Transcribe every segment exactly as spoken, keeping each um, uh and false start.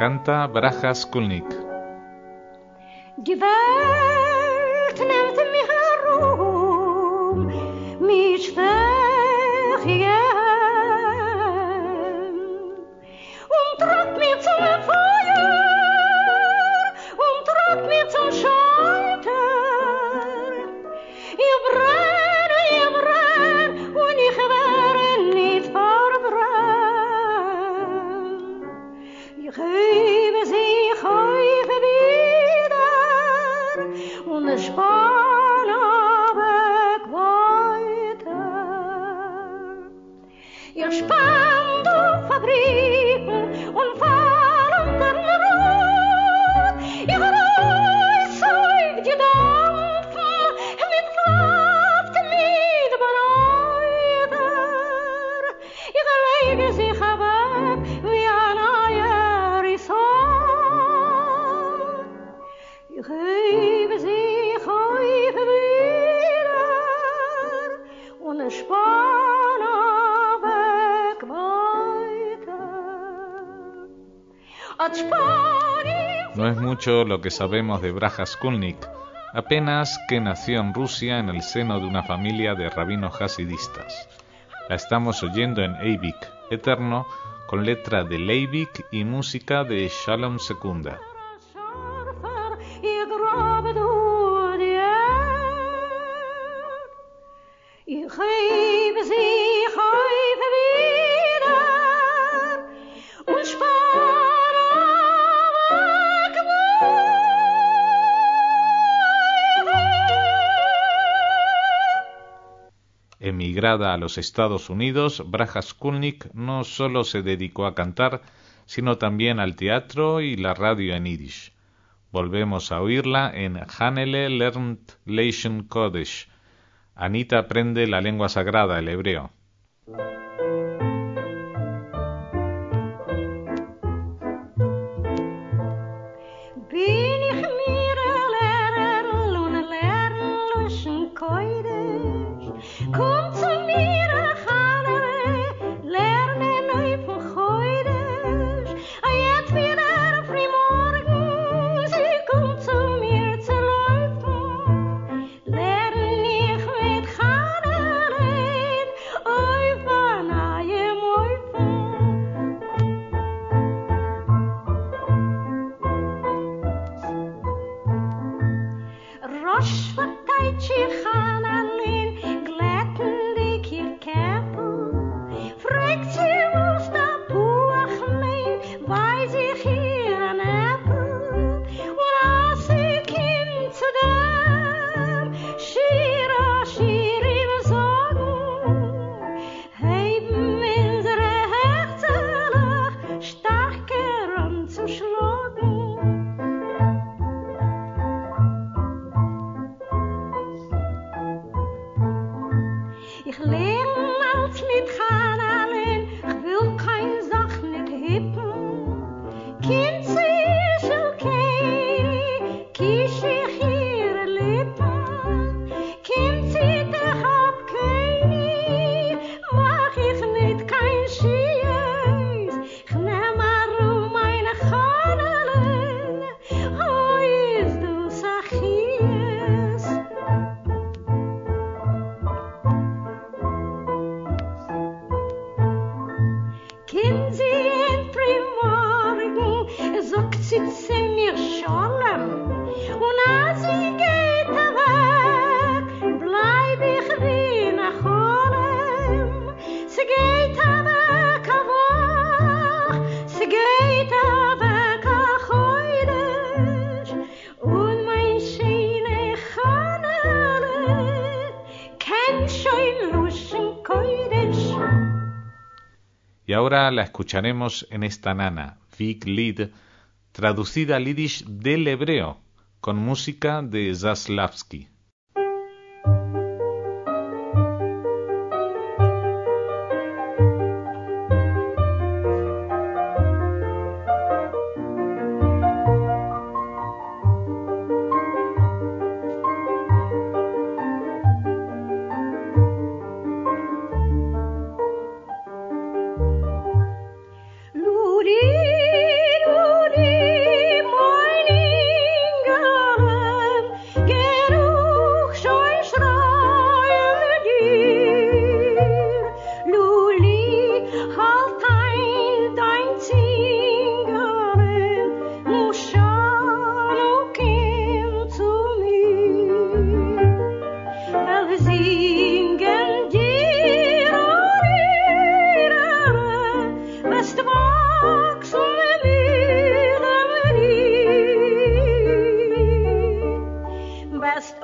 Canta Bracha Skulnik. Die Welt nimmt mich herum, mich vergehen, und treibt mich zum Feuer, und treibt mich zum Scheiter. Ich brenne, ich brenne, und ich werde nicht verbrennen. Ich hebe sie, ich hebe wieder, und es spann weg weiter. Ich spann durch Fabriken und fahr unter den Rot. Ich reiß auf die Dampfen mit Kraft, mit Bereiter. Ich lege sich weg wie ein Eier ist Sohn. Ich hebe sich auf wieder, und es spann weg weiter. At Spanien. No es mucho lo que sabemos de Bracha Skulnik, apenas que nació en Rusia en el seno de una familia de rabinos hasidistas. La estamos oyendo en Eibik, eterno, con letra de Leibik y música de Shalom Secunda. Ich grabe durch die Erde. Ich hebe sie, ich hebe wieder, und spann weg weiter. Emigrada a los Estados Unidos, Bracha Skulnik no solo se dedicó a cantar, sino también al teatro y la radio en Yiddish. Volvemos a oírla en Hanele lernt Lashon Kodesh. Anita aprende la lengua sagrada, el hebreo. Bin ich mir lernen und lernen Lashon Kodesh. Komm zu mir, Hanele, lerne neu von Kodesh. Jetzt wieder frühmorgen, sie kommt zu mir zu laufen. Lerne ich mit Hanele auf ein neuem Läufen. Rosh verteilt Hanalin, glätten dich ihr Käppel. Fragt sie, wo's da Buch meint, weiß ich ihr ein Äppel. Und als sie kommt zu dem, Shira, Shira, ihm sagen, heben unsere Herzlach stärker anzuschlagen. Ich lerne als mit Hanalin, ich will kein Sach nicht hippen. Kind sie ist okay, kisch ich ihre Lippen. Kind sie dich ab keine, mach ich nicht kein Schies. Ich nehm arum meine Hanalin, oh ist du Sachies. Kind sie in Frühmorgen, sagt sie zu mir Shalom. Und als sie geht weg, bleib ich wie nach Holem. Sie geht weg, aber sie geht weg, ach Heidesch. Und mein schöne Hanele kennt schon Luschen Kodesh. Y ahora la escucharemos en esta nana, Vig Lied, traducida al Yiddish del hebreo, con música de Zaslavsky. Luri, Luri. singen dir och ryrare, bäst vaksen medemeri, bäst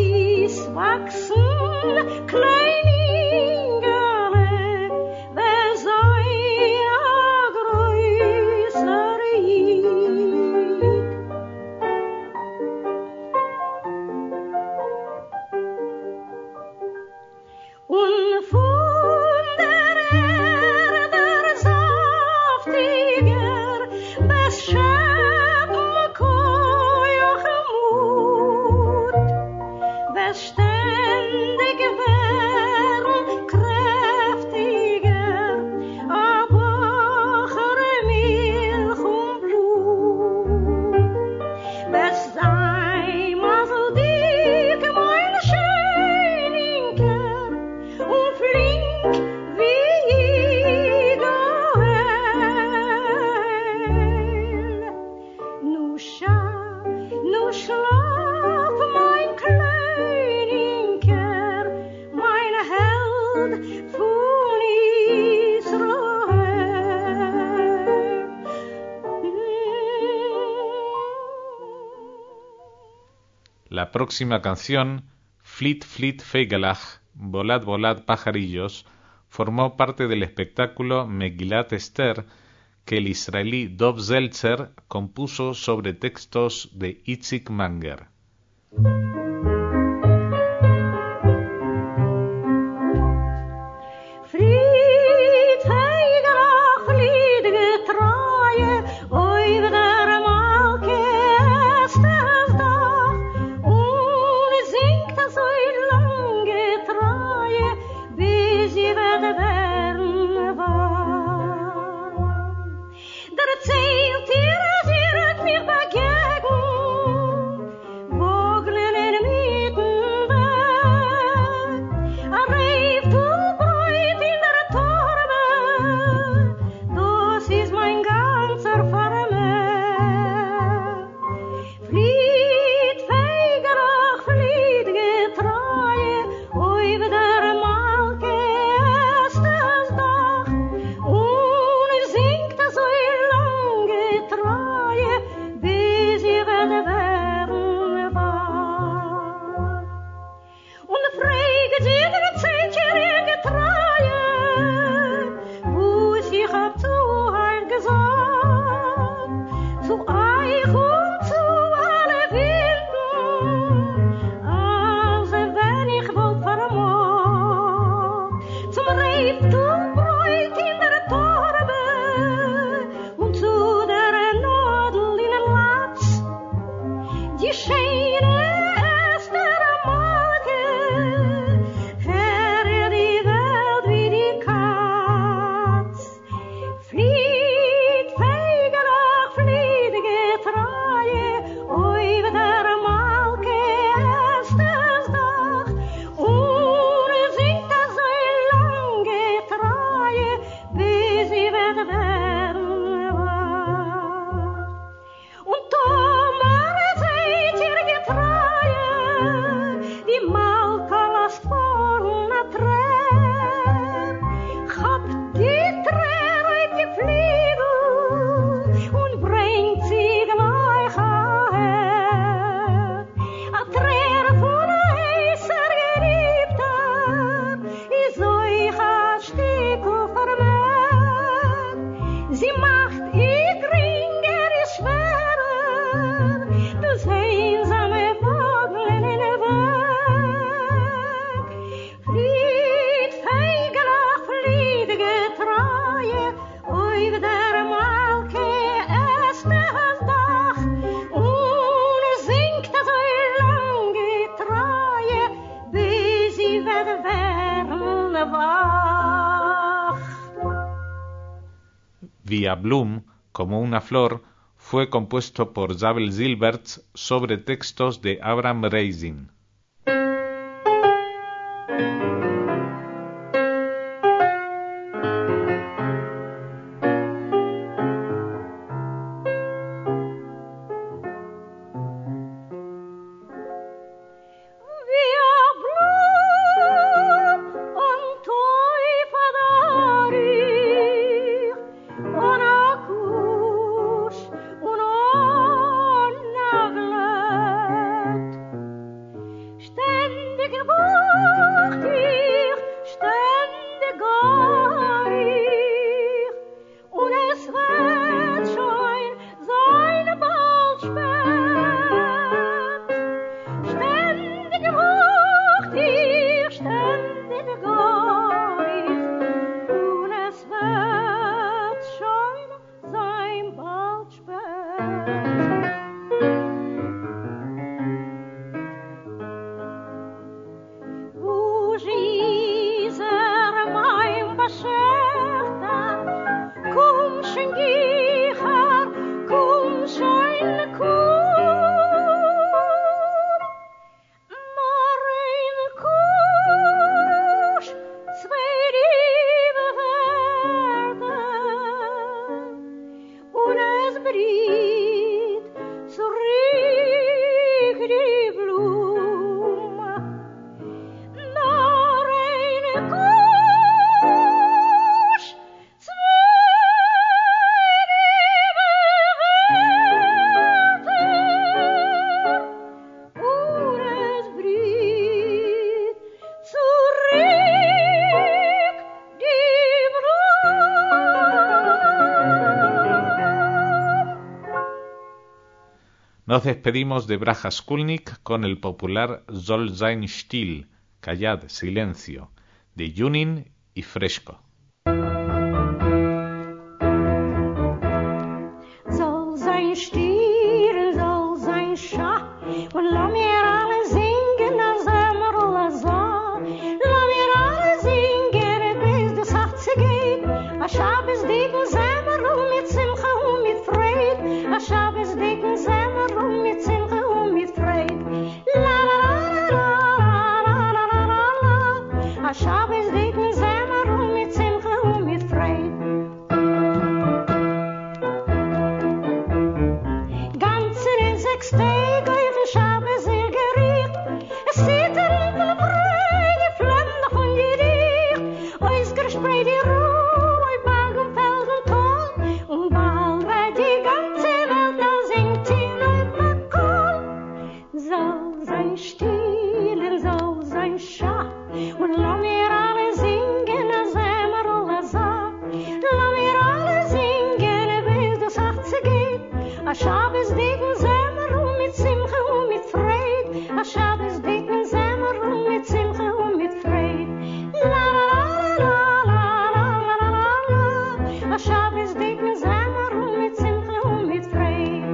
oisvaksen kleiningare, bäst oia grösare hit. Und von der Erde saftiger beschämt kojochmut, beständig werden kräftiger, abochere Milch und Blut. Best sei Masel dick, mein Schöninker, und flink wie Igel. Nu scha, nu schlaf, mein Kleininker, mein Held von Israel. La próxima canción, Flit Flit Feigelach, Volad Volad Pajarillos, formó parte del espectáculo Megillat Esther que el israelí Dov Zeltzer compuso sobre textos de Itzik Manger. Fliet, Feigelach, fliet getreue, oi der Malke Esters Dach, und singt das so lang getreue, bis sie wird werden warm. Der erzählt ihr, sie wird mir begegnen, Voglen in Mittenberg, er reift und breut in der Torbe, das ist mein ganzer Vermehr. Fliet, Feigelach, fliet getreue, oi der Malke Esters Dach, und singt das so lang getreue, bis sie wird werden warm. Und fragt sie der Zeitchen getreue, wo sie hab zu euch gesagt, zu euch und zu alle Wilden, als wenn ich wollt vermocht, zum Reif und Bräut in der Torbe und zu der Nadel in den Latz, die schöne Esther Malke, Herr die Welt wie die Katz. Fliet, Feigelach, fliet getreue, oi der Malke Esters Dach, und singt das so lang getreue, bis sie wird werden warm. Und Tomer seid ihr getreue, die Malka lasst vorne Träer, habt die Träer uit die Fliegel und bringt sie gleich her. A Träer von heißer Geliebter ist euch ein Stück vermehrt. Sie macht ihr geringer, ihr schwerer, das einsame Vogel in den Weg. Fliet, Feigelach, fliet getreue, oi der Malke Esters Dach, und singt das so lang getreue, bis sie wird werden wach. Via Blum, como una flor, fue compuesto por Zabel Zilberts sobre textos de Abraham Reisin. Via Blum Nos despedimos de Braha Skulnik con el popular Soll sein still, callad, silencio, de Junin y Fresco. Soll sein still, soll sein schach, und lass mir alle singen, als immer alles so. Lass mir alle singen, bis das Herz geht. A Schabes dicken Semmer und mit Simcha und mit Freude. A Schabes dicken Semmer und mit Simcha und mit Freude. La la la la la la la la. A Schabes dicken Semmer und mit Simcha und mit Freude. Ganzen in sechs Tage auf den Schabes ihr Gericht. Es sieht er in den Brüge, flammt von die Dicht. Ausgespreit die Ruhe, oi Berg und Feld und Tal. Und bald wird die ganze Welt, da singt sie neu Makol. Soll sein still und soll sein schach. Und lass mir alle singen, als immer alles so. Lass mir alle singen, bis das Herz geht. A Schabes dicken Semmer und mit Simcha und mit Freude. A Schabes dicken Semmer und mit Simcha und mit Freude. La la la la la la la la la. A Schabes dicken Semmer und mit Simcha und mit Freude.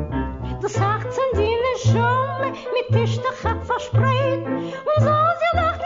Das Herz in die Schule mit Tisch der Chatt verspreit. Und so sie nach